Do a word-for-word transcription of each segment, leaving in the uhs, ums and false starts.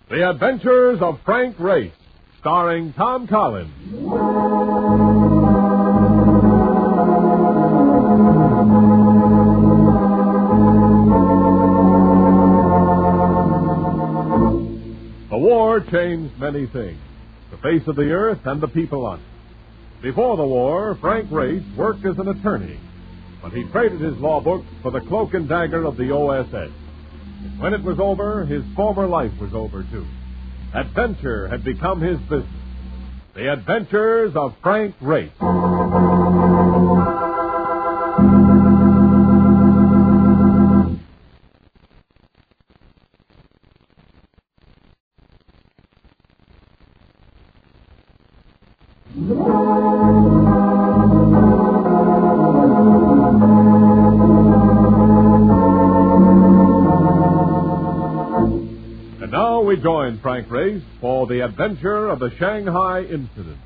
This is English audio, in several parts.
The Adventures of Frank Race, starring Tom Collins. The war changed many things, the face of the earth and the people on it. Before the war, Frank Race worked as an attorney, but he traded his law books for the cloak and dagger of the O S S. And when it was over, his former life was over, too. Adventure had become his business. The Adventures of Frank Race. And now we join Frank Race for the adventure of the Shanghai Incident.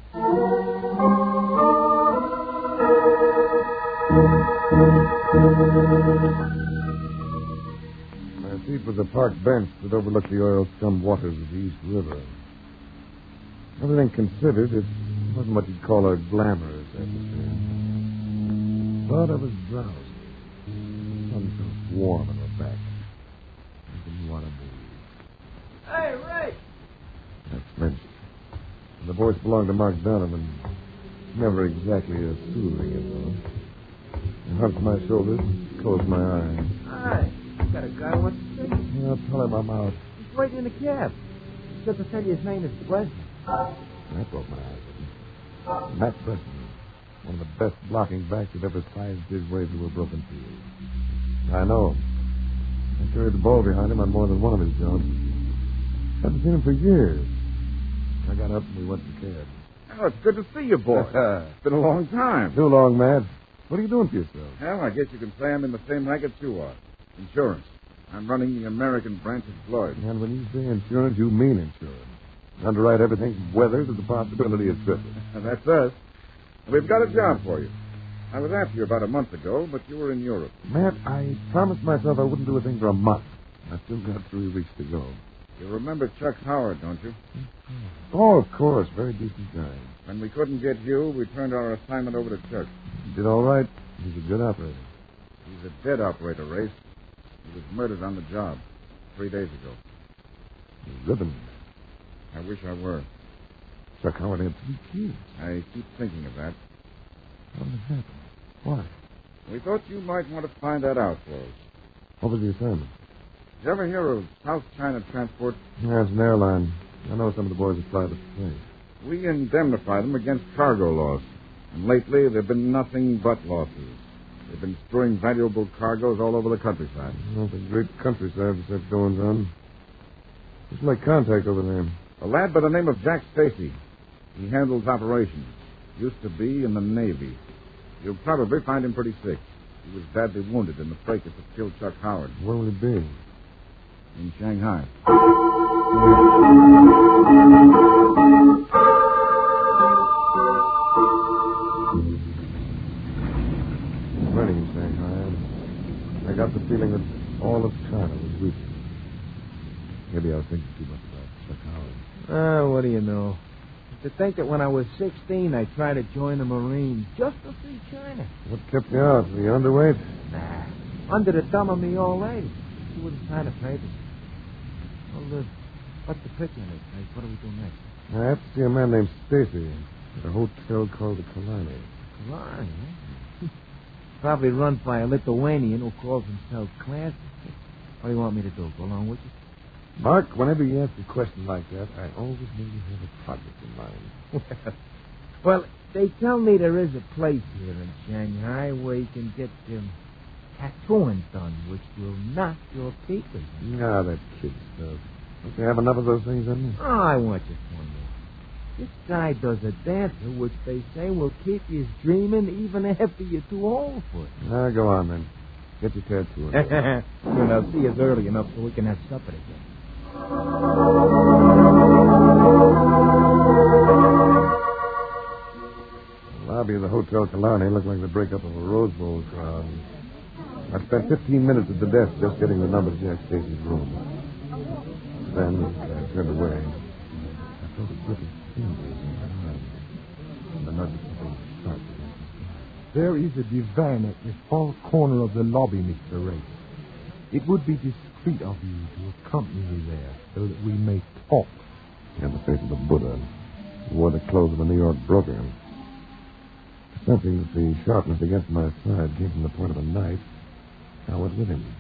My seat was a park bench that overlooked the oil-scummed waters of the East River. Everything considered, it wasn't what you'd call a glamorous atmosphere. But I was drowsy. The sun felt warm on my back. I didn't want to move. Hey, Ray! That's French. And the voice belonged to Mark Donovan. Never exactly a soothing influence. I hunched my shoulders, closed my eyes. Hi. You got a guy who wants to see you. Yeah, tell him I'm out. He's waiting in the cab. He said to tell you his name is Bresnan. I broke my eyes at him. Matt Bresnan, one of the best blocking backs that ever sized his way through a broken field. I know him. I carried the ball behind him on more than one of his jobs. Haven't seen him for years. I got up and we went to the cab. Oh, it's good to see you, boy. It's been a long time. Too long, Matt. What are you doing for yourself? Well, I guess you can say I'm in the same rank as you are. Insurance. I'm running the American branch of Lloyd. And when you say insurance, you mean insurance. Underwrite everything from weather to the possibility of tripping. That's us. We've got a job for you. I was after you about a month ago, but you were in Europe. Matt, I promised myself I wouldn't do a thing for a month. I've still got three weeks to go. You remember Chuck Howard, don't you? Oh, of course. Very decent guy. When we couldn't get you, we turned our assignment over to Chuck. He did all right. He's a good operator. He's a dead operator, Race. He was murdered on the job three days ago. He's ribbon. I wish I were. Chuck Howard had three kids. I keep thinking of that. How did it happen? Why? We thought you might want to find that out for us. What was the assignment? Did you ever hear of South China Transport? Yeah, it's an airline. I know some of the boys that fly the plane. We indemnify them against cargo loss. And lately, there have been nothing but losses. They've been destroying valuable cargoes all over the countryside. Well, the great countryside with such goings on. Just like contact over there. A lad by the name of Jack Stacy. He handles operations. Used to be in the Navy. You'll probably find him pretty sick. He was badly wounded in the fracas that killed Chuck Howard. Where will he be? In Shanghai. Running in Shanghai. I got the feeling that all of China was weak. Maybe I was thinking too much about Chuck Howard. Ah, what do you know? To think that when I was sixteen, I tried to join the Marines just to see China. What kept you out? The underweight? Nah. Under the thumb of me old lady. She wouldn't sign the papers. Well, uh, what's the picture in it? Hey, what do we do next? I have to see a man named Stacy at a hotel called the Kalani. Kalani, eh? Probably run by a Lithuanian who calls himself Clancy. What do you want me to do? Go along with you? Mark, whenever you ask a question like that, I always know you have a project in mind. Well, they tell me there is a place here in Shanghai where you can get um, tattooing done, which will knock your peepers. Ah, that kid stuff. Don't they have enough of those things on you? Oh, I want just one more. This guy does a dancer which they say will keep you dreaming even after you're too old for it. Ah, go on, then. Get your tattoo. Soon I'll see us early enough so we can have supper together. The lobby of the Hotel Killarney looked like the breakup of a Rose Bowl crowd. I spent fifteen minutes at the desk just getting the number to Jack Stacy's room. Then I turned away. I felt a grip of fingers in my arm. And the nudge of something sharp. There is a divan at the far corner of the lobby, Mister Ray. It would be discreet of you to accompany me there so that we may talk. He had the face of a Buddha. He wore the clothes of a New York broker. Something that the sharpness against my side came from the point of a knife. I went with him.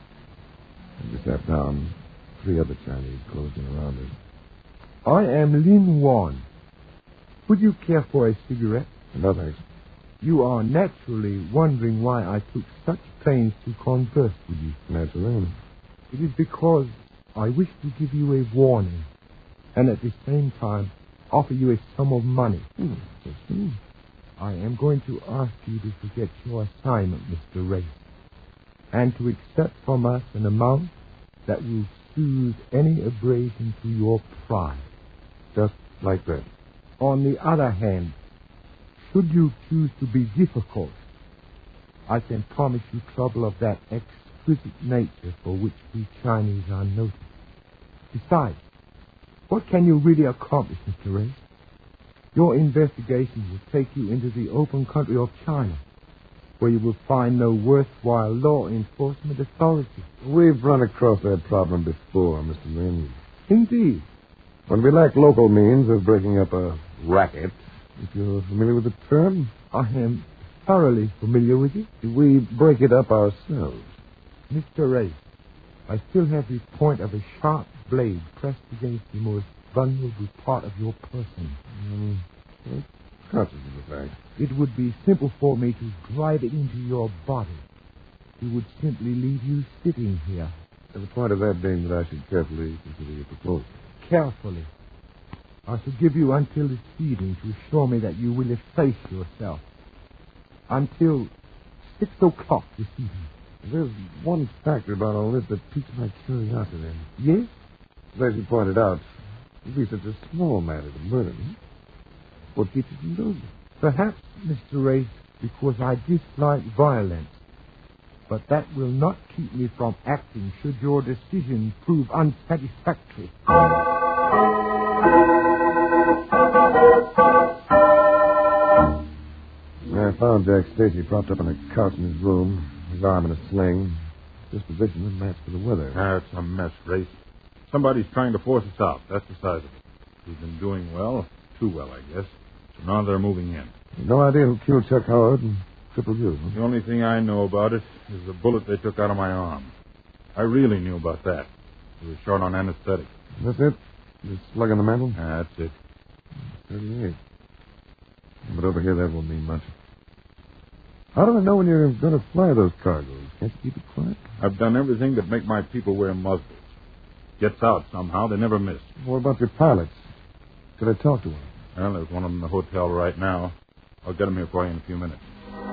As we sat down, three other Chinese closed in around us. I am Lin Wan. Would you care for a cigarette? No, thanks. You are naturally wondering why I took such pains to converse with you. Naturally. It is because I wish to give you a warning, and at the same time offer you a sum of money. Hmm. Hmm. I am going to ask you to forget your assignment, Mister Ray, and to accept from us an amount that will soothe any abrasion to your pride. Just like that. On the other hand, should you choose to be difficult, I can promise you trouble of that exquisite nature for which we Chinese are noted. Besides, what can you really accomplish, Mister Ray? Your investigation will take you into the open country of China, where you will find no worthwhile law enforcement authority. We've run across that problem before, Mister Lin. Indeed. When we lack local means of breaking up a racket, if you're familiar with the term, I am thoroughly familiar with it. we break it up ourselves. Mister Ray, I still have the point of a sharp blade pressed against the most vulnerable part of your person. Mm, well, conscious of the fact. It would be simple for me to drive it into your body. It would simply leave you sitting here. At the point of that being that I should carefully consider your proposal. Carefully. I shall give you until this evening to assure me that you will efface yourself. Until six o'clock this evening. There's one factor about all this that piques my curiosity. Yes? As you pointed out, it would be such a small matter to murder me. What keeps you from doing it? Perhaps, Mister Ray, because I dislike violence. But that will not keep me from acting should your decision prove unsatisfactory. I found Jack Stacy propped up on a couch in his room, his arm in a sling. This position would match for the weather. That's a mess, Race. Somebody's trying to force us out. That's the size of it. We've been doing well. Too well, I guess. So now they're moving in. No idea who killed Chuck Howard and crippled you. Huh? The only thing I know about it is the bullet they took out of my arm. I really knew about that. We were short on anesthetic. That's it? The slug in the mantle? That's it. thirty-eight. But over here, that won't mean much. How do I know when you're going to fly those cargoes? Can't you keep it quiet? I've done everything that make my people wear muzzles. Gets out somehow. They never miss. What about your pilots? Could I talk to one? Well, there's one of them in the hotel right now. I'll get him here for you in a few minutes.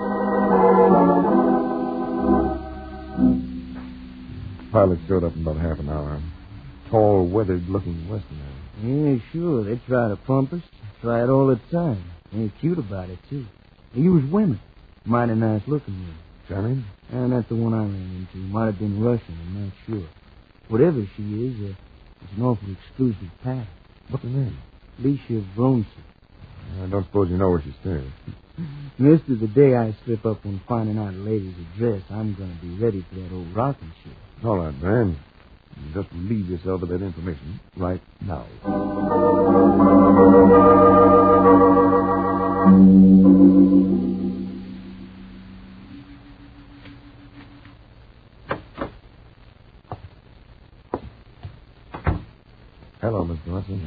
The pilot showed up in about half an hour. Tall, weathered-looking Westerner. Yeah, sure. They try to pump us. Try it all the time. They're cute about it, too. They use women. Mighty nice looking women. Chinese? And that's the one I ran into. Might have been Russian, I'm not sure. Whatever she is, uh, it's an awfully exclusive pattern. What's her name? Licia Vronsa. I don't suppose you know where she stays. Mister, the day I slip up on finding out a lady's address, I'm going to be ready for that old rocking ship. All right, man. You just relieve yourself of that information right now. Hello, Miss Johnson.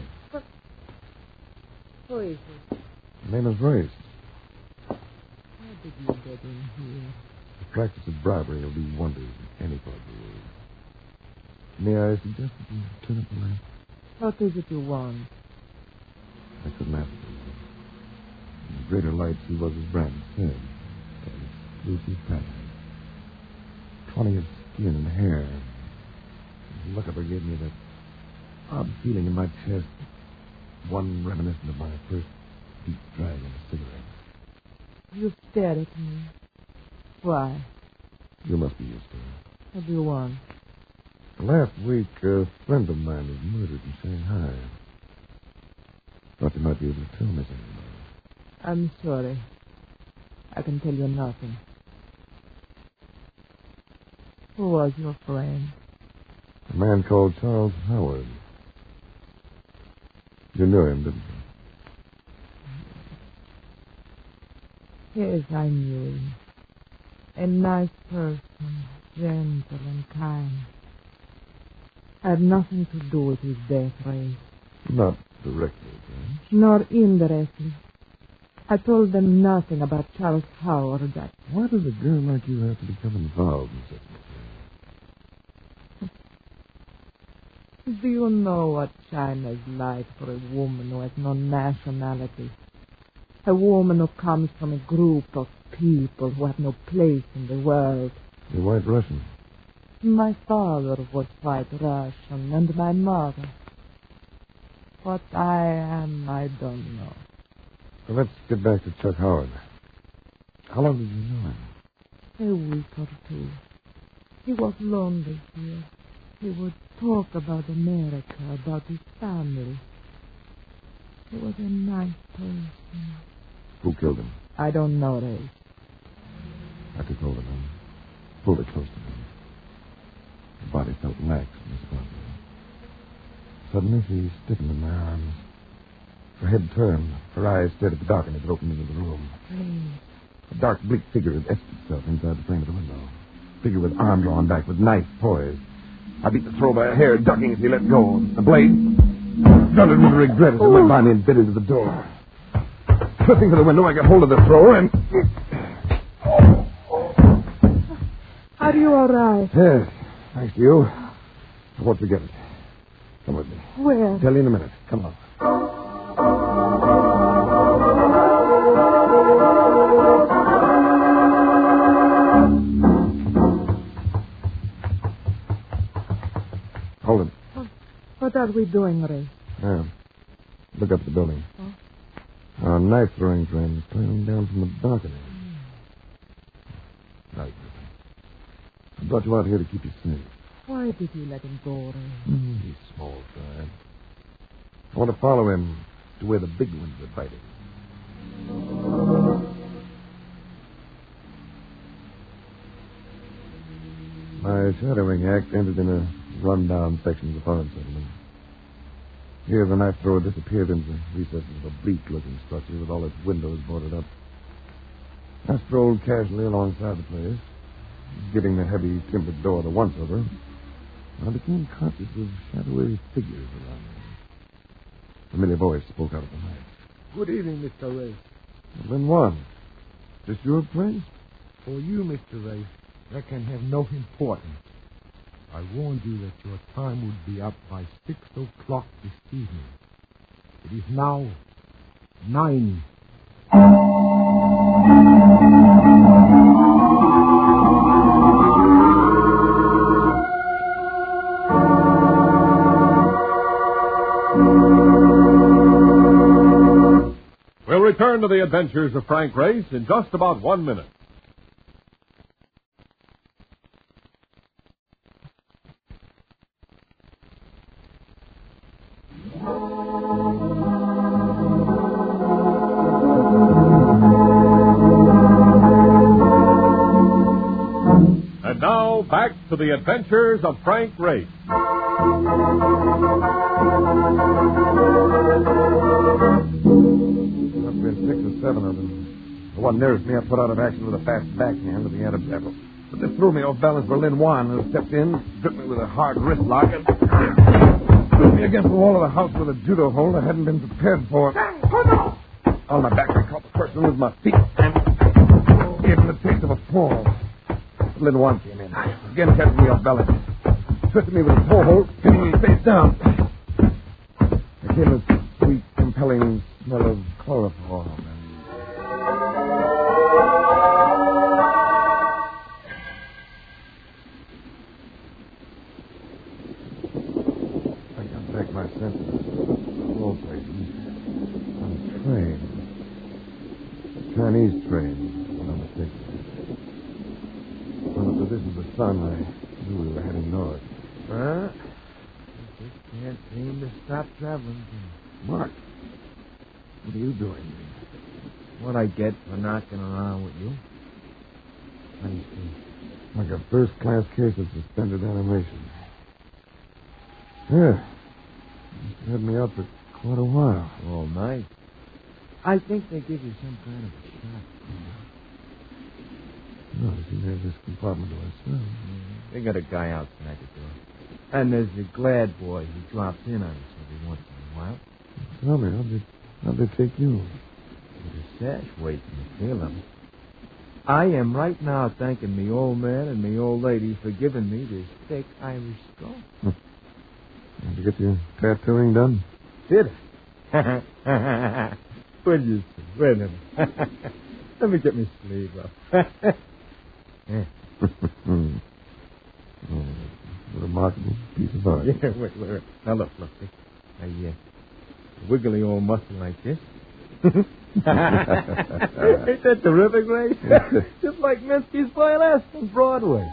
Who is it? My name is Race. How did you get in here? The practice of bribery will do wonders in any part of the world. May I suggest that you turn up the lamp? What is it you want? I couldn't ask for more. In the greater light, she was as Brandon said. An exclusive pattern. Tawny of skin and hair. The look of her gave me that odd feeling in my chest. One reminiscent of my first deep drag on a cigarette. You stared at me. Why? You must be used to it. What do you want? I Last week, a friend of mine was murdered in Shanghai. Thought you might be able to tell me something about it. I'm sorry. I can tell you nothing. Who was your friend? A man called Charles Howard. You knew him, didn't you? Yes, I knew him. A nice person, gentle and kind. I had nothing to do with his death, Ray. Not directly, Jane. Nor indirectly. I told them nothing about Charles Howard. That Why does a girl like you have to become involved in such a thing? Do you know what China's like for a woman who has no nationality? A woman who comes from a group of people who have no place in the world. You're white Russian. My father was white Russian, and my mother. What I am, I don't know. Well, let's get back to Chuck Howard. How long did you know him? A week or two. He was lonely here. He would talk about America, about his family. He was a nice person. Who killed him? I don't know, Ray. I took hold of him, pulled it close to me. The body felt lax and responsive. Suddenly, she stiffened in my arms. Her head turned. Her eyes stared at the darkness that opened into the room. Please. A dark, bleak figure had etched itself inside the frame of the window. A figure with arm drawn back, with knife poised. I beat the throw by her hair, ducking as he let go. The blade thundered with regret as it went by me and bit into the door. Slipping to the window, I got hold of the thrower and... Are you all right? Yes, thanks to you. I won't forget it. Come with me. Where? I'll tell you in a minute. Come on. Hold it. What are we doing, Ray? Yeah. Look up at the building. Huh? Our knife throwing friend is trailing down from the balcony. Right. I brought you out here to keep you safe. Why did you let him go, Ray? Mm, he's small fry. I want to follow him to where the big ones are fighting. My shadowing act ended in a run-down section of the farm settlement. Here, the knife thrower disappeared into the recesses of a bleak-looking structure with all its windows boarded up. I strolled casually alongside the place, giving the heavy timbered door the once-over. I became conscious of shadowy figures around me. A familiar voice spoke out of the night. Good evening, Mister Ray. Then one. Is this your place? For you, Mister Ray, that can have no importance. I warned you that your time would be up by six o'clock this evening. It is now nine. We'll return to the adventures of Frank Race in just about one minute. And now, back to the adventures of Frank Race. Must have been six or seven of them. The one nearest me I put out of action with a fast backhand of the Adam's apple. But this threw me off balance. Berlin Juan, who stepped in, gripped me with a hard wrist lock, and threw me against the wall of the house with a judo hold I hadn't been prepared for. On my back, I caught the person with my feet and gave him the taste of a fall. Berlin Juan came in, again catching me off balance. Twisted me with his toehold, pinning me face down. There came a sweet, compelling smell of chloroform. I got back my senses. All places. On a train. A Chinese train, if I'm not mistaken. From the position of the sun, I knew we were heading north. Huh? I just can't seem to stop traveling. Mark, what are you doing? What I get for knocking around with you? Let me see. Like a first-class case of suspended animation. Yeah. You had me out for quite a while. All night. I think they give you some kind of a shot. No, I seem to have this compartment to ourselves. Mm-hmm. They got a guy outside the door. And there's the glad boy who drops in on us every once in a while. Tell me, how'd they, how'd they take you? With a sash waiting to feel him. I am right now thanking me old man and me old lady for giving me this thick Irish skull. Did you get your tattooing done? Did I? Will you see? Wait a minute. Let me get my sleeve up. Yeah. Oh, a remarkable piece of art. Yeah, wait, wait, wait. Now look, look. I uh, wiggly old muscle like this. Ain't that terrific, Ray? Just like Minsky's Violet on Broadway.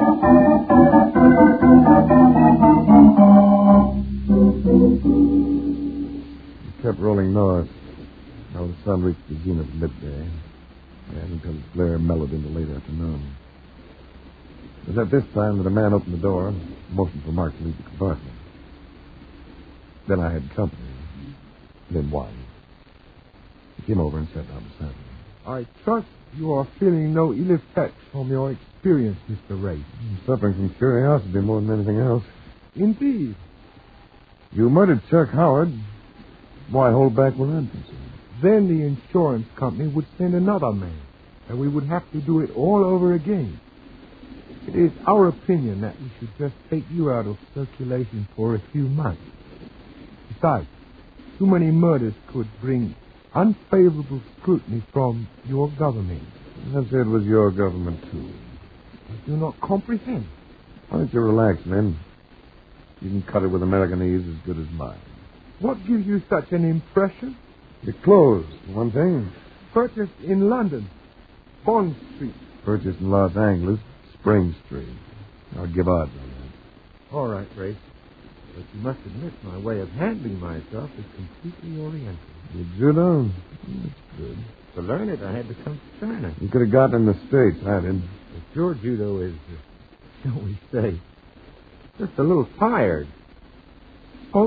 We kept rolling north. Now the sun reached the zenith midday, and until its glare mellowed into late afternoon. It was at this time that a man opened the door and motioned for Mark to leave the compartment. Then I had company. Then one. He came over and sat down beside me. I trust you are feeling no ill effects from your experience, Mister Ray. I'm suffering from curiosity more than anything else. Indeed. You murdered Chuck Howard. Why hold back where I'm concerned? Then the insurance company would send another man, and we would have to do it all over again. It is our opinion that we should just take you out of circulation for a few months. Besides, too many murders could bring unfavorable scrutiny from your government. I said it was your government, too. I do not comprehend. Why don't you relax, men? You can cut it with Americanese as good as mine. What gives you such an impression? Your clothes, for one thing. Purchased in London, Bond Street. Purchased in Los Angeles, Spring Street. I'll give odds on that. All right, Ray. But you must admit my way of handling myself is completely oriental. You judo? That's good. To learn it, I had to come to China. You could have gotten in the States, I did. But your judo is, uh, shall we say, just a little tired. Oh.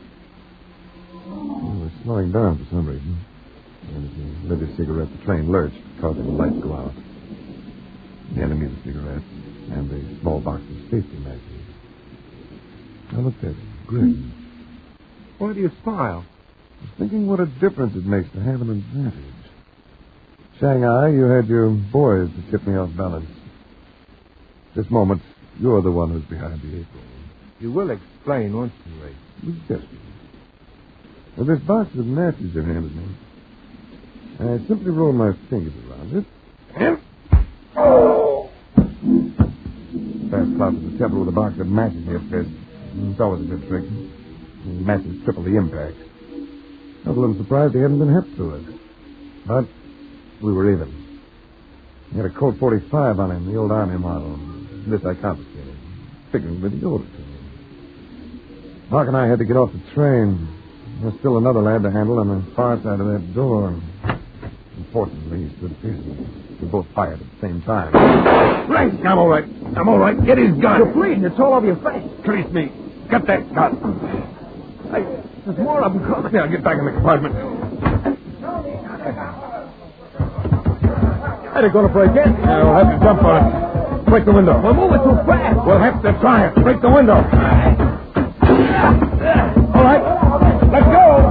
Well, we're slowing down for some reason. And as he lit his cigarette, the train lurched, causing the lights to go out. The enemy of the cigarettes and the small box of safety matches. I looked at him, grinned. Why do you smile? I was thinking what a difference it makes to have an advantage. Shanghai, you had your boys to tip me off balance. This moment, you're the one who's behind the eight ball. You will explain, won't you, Ray? Yes, sir. Well, this box of matches you handed me, I simply rolled my fingers around it. And... Oh! Fast clout to the temple with a box of matches in your fist. It's always a good trick. The matches triple the impact. I was a little surprised he hadn't been hit to it. But we were even. He had a Colt forty-five on him, the old Army model. This I confiscated, figuring that he owed it to me. Mark and I had to get off the train. There was still another lad to handle on the far side of that door. Unfortunately, he stood facing me. We both fired at the same time. Right, I'm all right. I'm all right. Get his gun. You're bleeding. It's all over your face. Release me. Get that gun. I, there's more of them coming. Now, get back in the compartment. Are they going to break in? Yeah, we'll have to jump on it. Break the window. We're moving too fast. We'll have to try it. Break the window. All right. Let's go.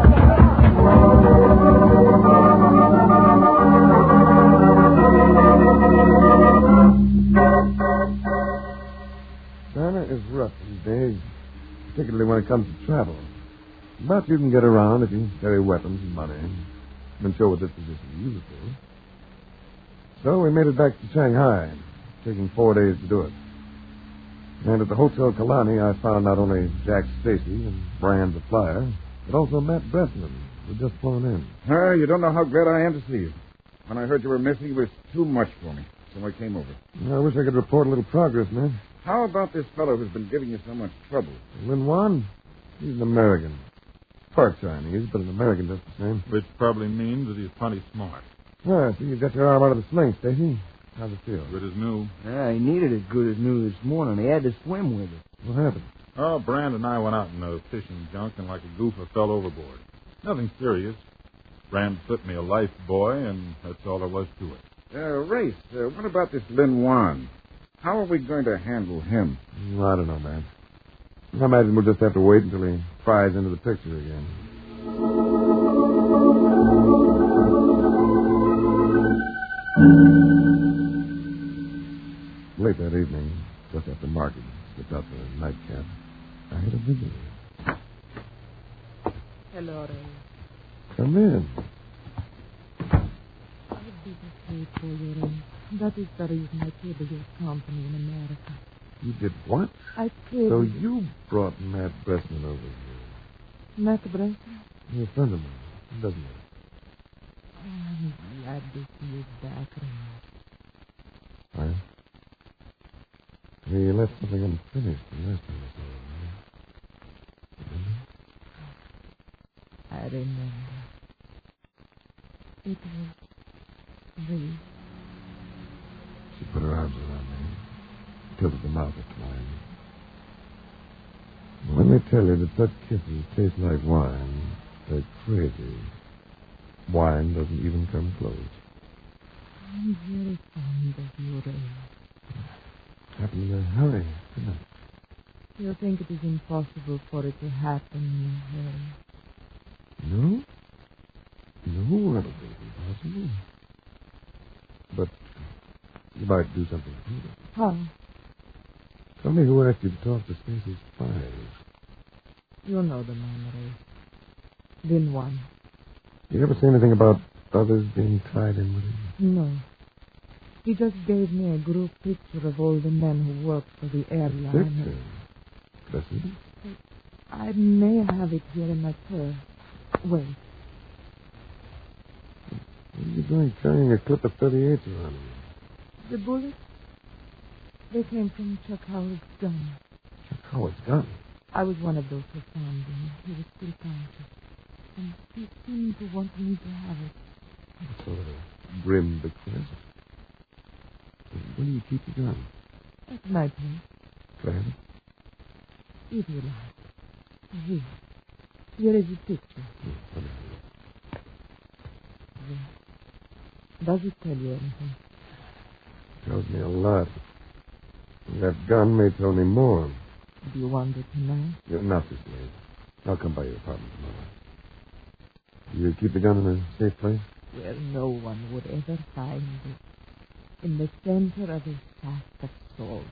China is rough these days, particularly when it comes to travel. But you can get around if you carry weapons and money and show a disposition to use it for. So we made it back to Shanghai, taking four days to do it. And at the Hotel Kalani, I found not only Jack Stacy and Brand the Flyer, but also Matt Bresnan, who had just flown in. Uh, you don't know how glad I am to see you. When I heard you were missing, it was too much for me. So I came over. I wish I could report a little progress, man. How about this fellow who's been giving you so much trouble? Lin Juan? He's an American. Part Chinese, but an American just the same. Which probably means that he's plenty smart. Yeah, so you got your arm out of the sling, Stacy. How's it feel? Good as new. Yeah, he needed it good as new this morning. He had to swim with it. What happened? Oh, Brand and I went out in the fishing junk and like a goofer fell overboard. Nothing serious. Brand slipped me a life buoy, and that's all there was to it. Uh, Race, uh, what about this Lin Juan? How are we going to handle him? Mm, I don't know, man. I imagine we'll just have to wait until he pries into the picture again. Late that evening, just after market, slipped out for a nightcap, I had a visitor. Hello, Ray. Come in. I did pay for you, Ray. That is the reason I cable your company in America. You did what? I cabled... So you brought Matt Bressman over here. Matt Bressman? He's a friend of mine. He doesn't know. I'm glad to see you back, Ray. Right? He left something unfinished the last time I saw him. Remember? I remember. It was Ray. She put her arms around me, tilted them out at time. When they tell you that such kisses taste like wine, they're crazy. Wine doesn't even come close. I'm very fond of you, Ray. Happened in a hurry, didn't it? You think it is impossible for it to happen in a hurry? No? No, I don't think it's impossible. But you might do something to it. How? Tell me who asked you to talk to Stacy's spies. You know the man, Ray. Lin Juan. You ever say anything about others being tied in with him? No. He just gave me a group picture of all the men who work for the airline. Picture? That's it? I may have it here in my purse. Wait. What are you doing carrying a clip of thirty-eights around you? The bullets? They came from Chuck Howard's gun. Chuck Howard's gun? I was one of those who found him. He was still conscious. And he seemed to want me to have it. What sort of a grim bequest? Where do you keep the gun? At my place, Can I have it? if you like. Here. Here is the picture. Hmm, let me have it. There. Does it tell you anything? Tells me a lot. That gun may tell me more. Do you want it tonight? You're not this late. I'll come by your apartment tomorrow. You keep the gun in a safe place? Where no one would ever find it. In the center of a sack of salt.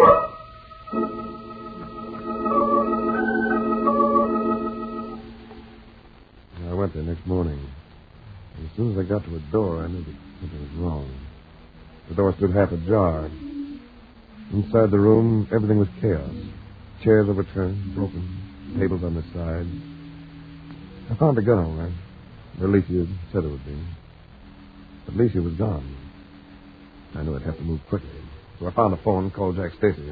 I went there next morning. As soon as I got to a door, I knew that something was wrong. The door stood half ajar. Inside the room, everything was chaos. Chairs overturned, broken, tables on the side. I found the gun all right. Or at least you said it would be. But Alicia was gone. I knew I'd have to move quickly. So I found the phone and called Jack Stacy.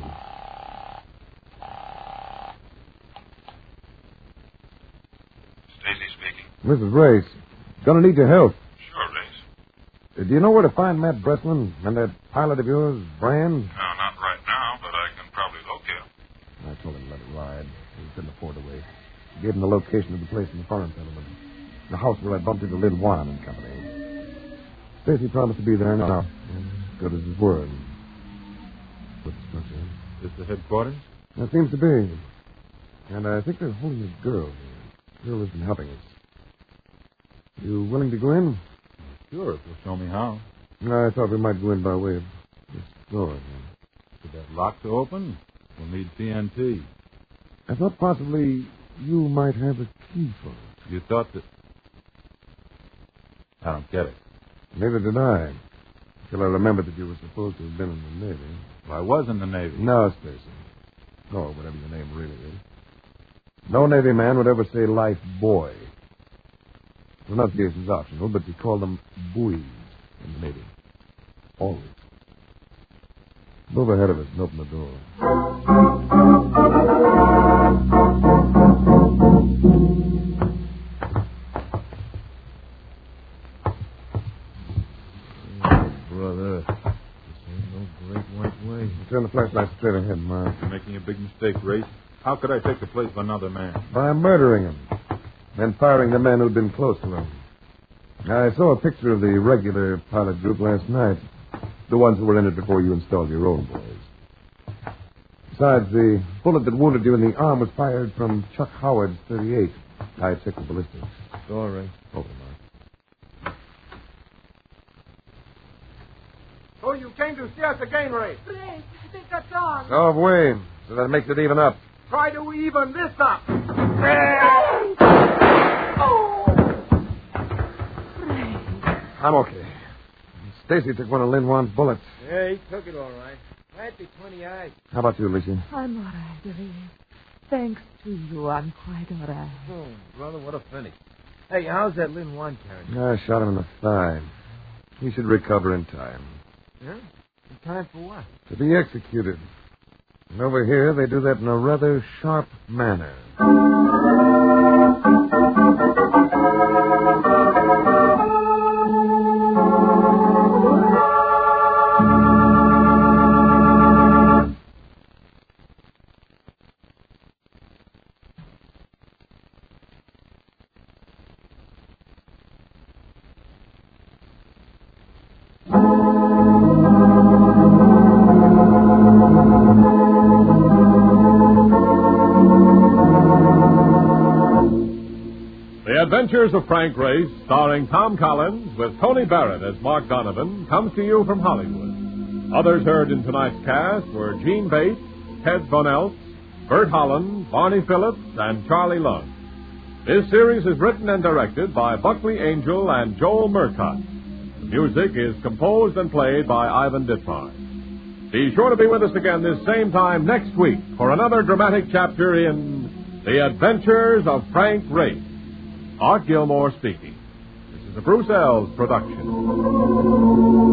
Stacy speaking. Missus Race, gonna need your help. Sure, Race. Uh, Do you know where to find Matt Bressman and that pilot of yours, Brand? No, not right now, but I can probably locate him. I told him to let it ride. He couldn't afford to wait. Gave him the location of the place in the farm settlement. The house where I bumped into Lin Juan and company. Stacy promised to be there now. As good as his word. What's the structure? This the headquarters? That seems to be. And I think they're holding a girl here. Girl has been helping us. You willing to go in? Sure, if you'll show me how. No, I thought we might go in by way of this door. With that lock to open, we'll need T N T. I thought possibly you might have a key for it. You thought that... I don't get it. Neither did I. Until I remembered that you were supposed to have been in the Navy. Well, I was in the Navy. No, Stacy. Or whatever your name really is. No Navy man would ever say life boy. Pronunciation's optional, but you call them buoys in the Navy. Always. Move ahead of us and open the door. Oh, brother. This ain't no great white way. Turn the flashlight straight ahead, Mark. You're making a big mistake, Race. How could I take the place of another man? By murdering him. Then firing the men who'd been close to him. I saw a picture of the regular pilot group last night. The ones who were in it before you installed your own boys. Besides, the bullet that wounded you in the arm was fired from Chuck Howard's thirty-eight. I checked the ballistics. Sorry. Over, Mark. So you came to see us again, Ray. Ray, I think that's on. So have we. So that makes it even up. Try to even this up. Oh! Ray. I'm okay. Stacy took one of Lin Juan's bullets. Yeah, he took it all right. Might be twenty-eight. How about you, Alicia? I'm all right, Ray. Thanks to you, I'm quite all right. Oh, brother, what a finish. Hey, how's that Lin Juan carrying? I shot him in the thigh. He should recover in time. Yeah? In time for what? To be executed. And over here, they do that in a rather sharp manner. The Adventures of Frank Race, starring Tom Collins, with Tony Barrett as Mark Donovan, comes to you from Hollywood. Others heard in tonight's cast were Gene Bates, Ted Von Eltz, Bert Holland, Barney Phillips, and Charlie Lund. This series is written and directed by Buckley Angel and Joel Murcott. The music is composed and played by Ivan Ditmar. Be sure to be with us again this same time next week for another dramatic chapter in The Adventures of Frank Race. Art Gilmore speaking. This is a Bruce Ells production.